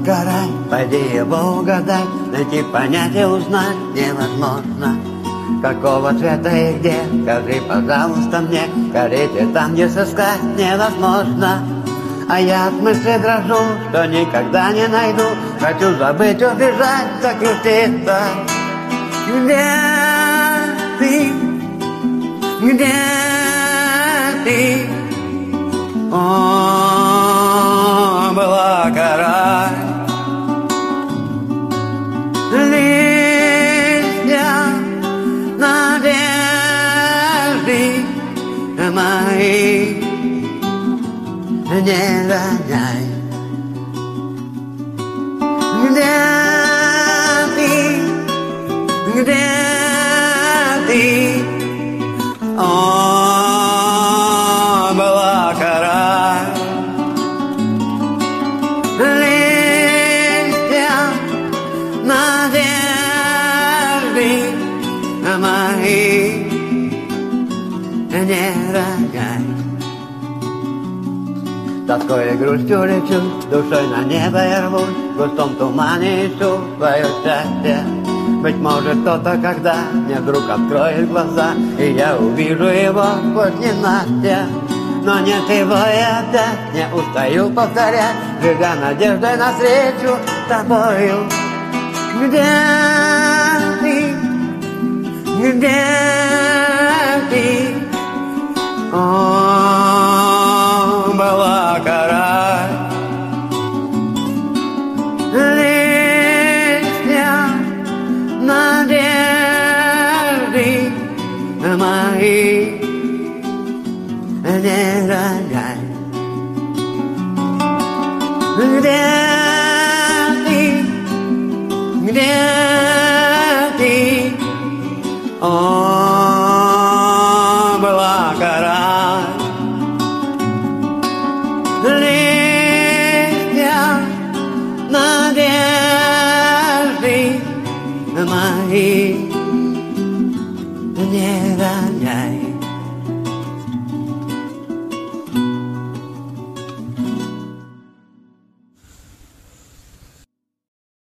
рай, пойди его угадай, найти, понять и узнать невозможно. Какого цвета и где, скажи, пожалуйста, мне, скорее там, где сыскать невозможно. А я от мысли дрожу, что никогда не найду, хочу забыть, убежать, закрутиться. Где ты? Где ты? О, была кора, листья надежды мои, не роняй. Где ты? Где ты? О, была кора, листья надежды мои, не роняй. Тоской и грустью лечу, душой на небо я рвусь, в густом тумане ищу свое счастье. Быть может, кто-то, когда мне вдруг откроет глаза, и я увижу его сквозь ненастье. Но нет его, я опять не устаю повторять, живя надеждой на встречу с тобою. Где ты? Где ты? О, была кора, листья надежды мои, не роняй. Где ты? Где ты? О, была кора, листья надежды мои, не